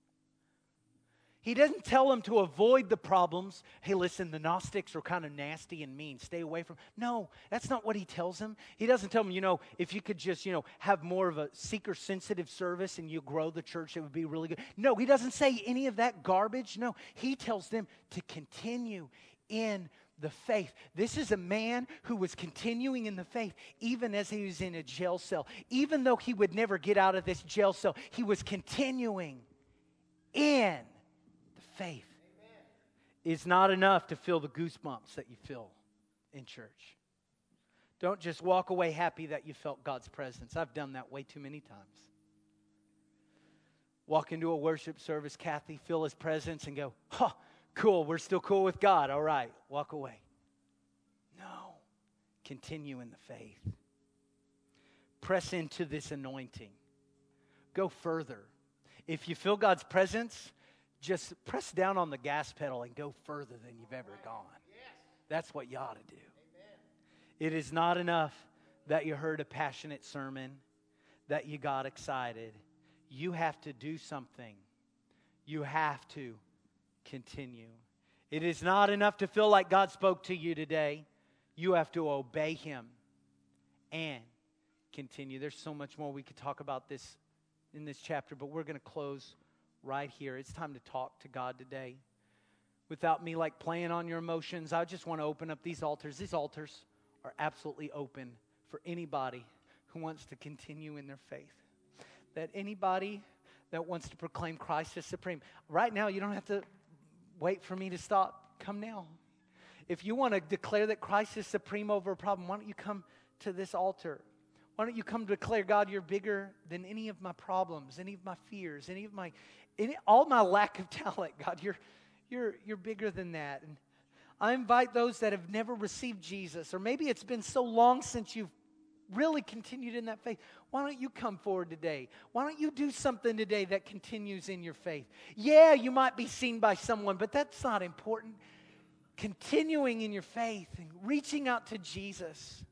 Speaker 2: He doesn't tell them to avoid the problems. Hey, listen, the Gnostics are kind of nasty and mean. Stay away from them. No, that's not what he tells them. He doesn't tell them, you know, if you could just, you know, have more of a seeker-sensitive service and you grow the church, it would be really good. No, he doesn't say any of that garbage. No, he tells them to continue in the faith. This is a man who was continuing in the faith even as he was in a jail cell. Even though he would never get out of this jail cell, he was continuing in faith. Amen. Is not enough to feel the goosebumps that you feel in church. Don't just walk away happy that you felt God's presence. I've done that way too many times. Walk into a worship service, Kathy, feel His presence and go, huh, cool, we're still cool with God. All right, walk away. No, continue in the faith. Press into this anointing. Go further. If you feel God's presence, just press down on the gas pedal and go further than you've ever gone. That's what you ought to do. It is not enough that you heard a passionate sermon, that you got excited. You have to do something. You have to continue. It is not enough to feel like God spoke to you today. You have to obey Him and continue. There's so much more we could talk about this in this chapter, but we're going to close right here. It's time to talk to God today. Without me like playing on your emotions, I just want to open up these altars. These altars are absolutely open for anybody who wants to continue in their faith. That anybody that wants to proclaim Christ as supreme. Right now, you don't have to wait for me to stop. Come now. If you want to declare that Christ is supreme over a problem, why don't you come to this altar? Why don't you come to declare, God, you're bigger than any of my problems, any of my fears, any of my, any, all my lack of talent. God, you're, you're, you're bigger than that. And I invite those that have never received Jesus, or maybe it's been so long since you've really continued in that faith. Why don't you come forward today? Why don't you do something today that continues in your faith? Yeah, you might be seen by someone, but that's not important. Continuing in your faith and reaching out to Jesus.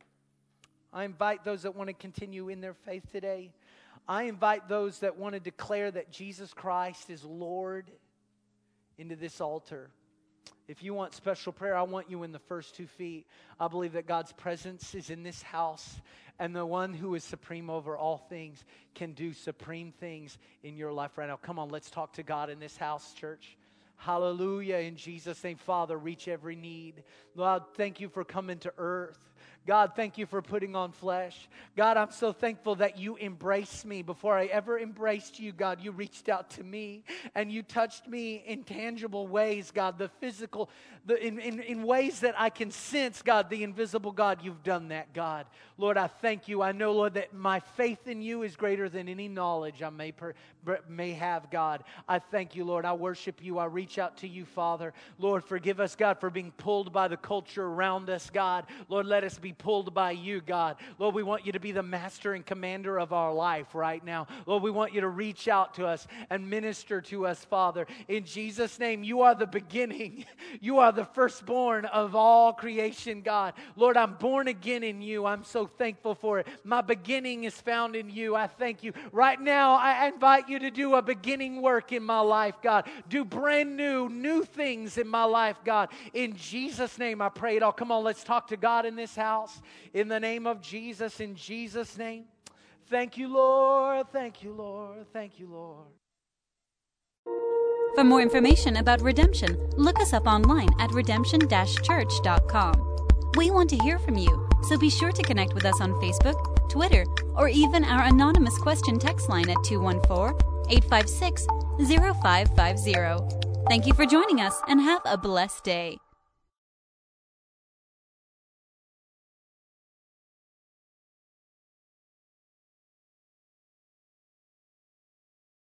Speaker 2: I invite those that want to continue in their faith today. I invite those that want to declare that Jesus Christ is Lord into this altar. If you want special prayer, I want you in the first two feet. I believe that God's presence is in this house, and the one who is supreme over all things can do supreme things in your life right now. Come on, let's talk to God in this house, church. Hallelujah. In Jesus' name, Father, reach every need. Lord, thank you for coming to earth. God, thank you for putting on flesh. God, I'm so thankful that you embraced me. Before I ever embraced you, God, you reached out to me and you touched me in tangible ways, God, the physical, the, in, in, in ways that I can sense, God, the invisible God, you've done that, God. Lord, I thank you. I know, Lord, that my faith in you is greater than any knowledge I may, per, may have, God. I thank you, Lord. I worship you. I reach out to you, Father. Lord, forgive us, God, for being pulled by the culture around us, God. Lord, let us be pulled by you, God. Lord, we want you to be the master and commander of our life right now. Lord, we want you to reach out to us and minister to us, Father. In Jesus' name, you are the beginning. You are the firstborn of all creation, God. Lord, I'm born again in you. I'm so thankful for it. My beginning is found in you. I thank you. Right now, I invite you to do a beginning work in my life, God. Do brand new, new things in my life, God. In Jesus' name, I pray it all. Come on, let's talk to God in this house. In the name of Jesus, in Jesus' name. Thank you, Lord. Thank you, Lord. Thank you, Lord.
Speaker 1: For more information about Redemption, look us up online at redemption dash church dot com. We want to hear from you, so be sure to connect with us on Facebook, Twitter, or even our anonymous question text line at two one four, eight five six, zero five five zero. Thank you for joining us and have a blessed day.